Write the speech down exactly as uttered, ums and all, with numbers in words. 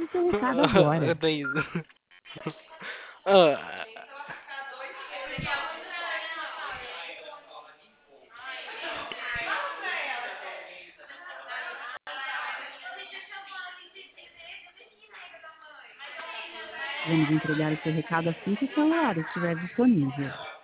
o seu recado agora. Thaís. Ah, Vamos entregar o seu recado assim que o celular estiver disponível.